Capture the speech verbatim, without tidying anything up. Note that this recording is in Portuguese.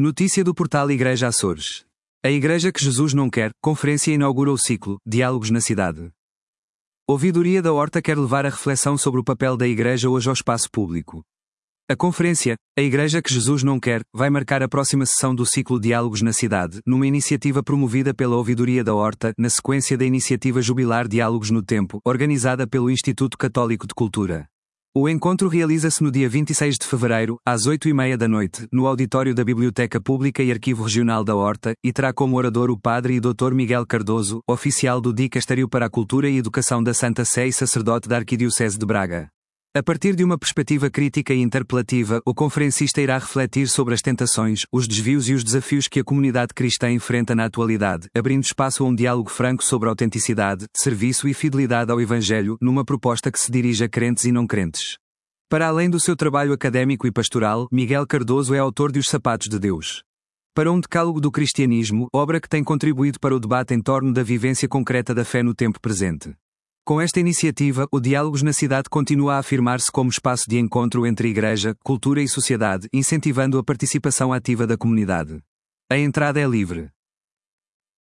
Notícia do portal Igreja Açores. A Igreja que Jesus não quer, conferência inaugura o ciclo Diálogos na Cidade. Ouvidoria da Horta quer levar a reflexão sobre o papel da Igreja hoje ao espaço público. A conferência, A Igreja que Jesus não quer, vai marcar a próxima sessão do ciclo Diálogos na Cidade, numa iniciativa promovida pela Ouvidoria da Horta, na sequência da iniciativa jubilar Diálogos no Tempo, organizada pelo Instituto Católico de Cultura. O encontro realiza-se no dia vinte e seis de fevereiro, às oito e meia da noite, no auditório da Biblioteca Pública e Arquivo Regional da Horta, e terá como orador o Padre e doutor Miguel Cardoso, oficial do Dicastério para a Cultura e Educação da Santa Sé e sacerdote da Arquidiocese de Braga. A partir de uma perspectiva crítica e interpelativa, o conferencista irá refletir sobre as tentações, os desvios e os desafios que a comunidade cristã enfrenta na atualidade, abrindo espaço a um diálogo franco sobre autenticidade, serviço e fidelidade ao Evangelho, numa proposta que se dirige a crentes e não crentes. Para além do seu trabalho académico e pastoral, Miguel Cardoso é autor de Os Sapatos de Deus. Para um decálogo do cristianismo, obra que tem contribuído para o debate em torno da vivência concreta da fé no tempo presente. Com esta iniciativa, o Diálogos na Cidade continua a afirmar-se como espaço de encontro entre igreja, cultura e sociedade, incentivando a participação ativa da comunidade. A entrada é livre.